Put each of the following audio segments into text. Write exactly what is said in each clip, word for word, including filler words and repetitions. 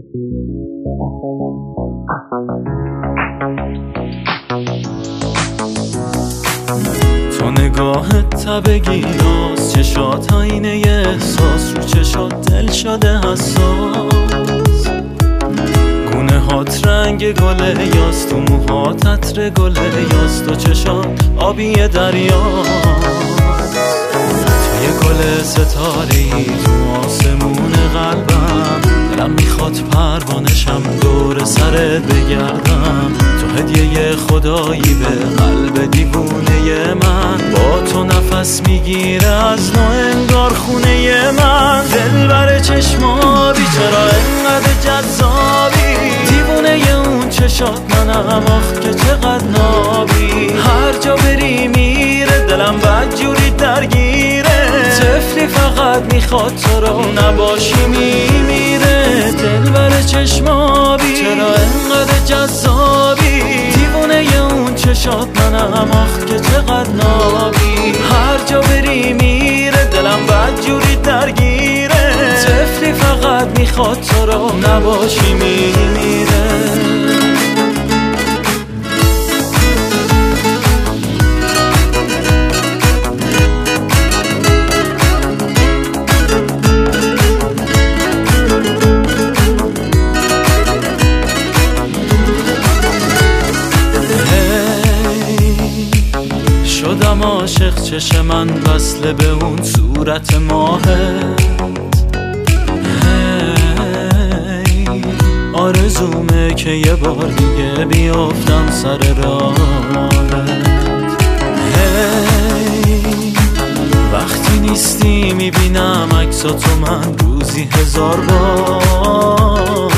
تو نگاهت تبگیراست، چشات آینه احساس، رو چشات دل شده حساس، گونه هات رنگ گله یاست، تو موهات عطر گله یاست، تو چشات آبی دریاست، تو یه گل ستاره‌ای تو آسمون قلبم، دلم میخواد پروانشم دور سرت بگردم، تو هدیه خدایی به قلب دیوونه من، با تو نفس میگیره از نو انگار خونه من، دل بر چشمابی چرا انقدر جذابی، دیوونه اون چشات منم آخ که چقدر نابی، هر جا بری میره دلم بدجوری درگیره، طفلی فقط میخواد تو رو نباشی میمیره، دل بر چشمابی چرا انقدر جذابی، دیوونه اون چشات منم آخ که چقدر نابی، هر جا بری میره دلم بدجوری درگیره، طفلی فقط میخواد تو رو نباشی میمیره. شدم عاشق چش من وصله به اون صورت ماهت، هی آرزومه که یه بار دیگه بیافتم سر راهت، هی وقتی نیستی میبینم عکساتو من روزی هزار بار،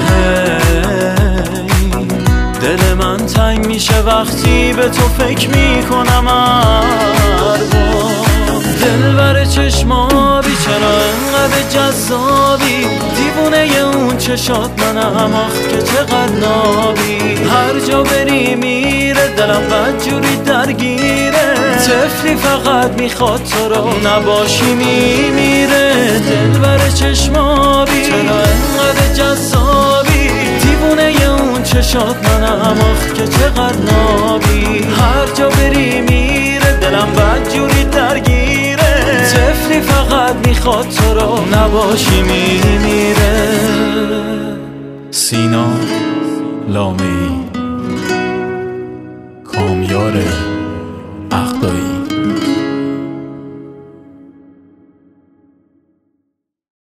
دل من تنگ میشه وقتی به تو فکر میکنم هر بار، دل بر چشمابی چرا انقدر جذابی، دیوونه اون چشات منم آخ که چقدر نابی، هر جا بری میره دلم بدجوری درگیره، طفلی فقط میخواد تو رو نباشی میمیره، دل بر چشمابی چرا انقدر جذابی، دیوونه اون چشات منم آخ که چقدر نابی، هر جا بری میره دلم بدجوری درگیره، طفلی فقط میخواد تو رو نباشی میمیره. سینا لامه‌ای، کامیار اخدایی.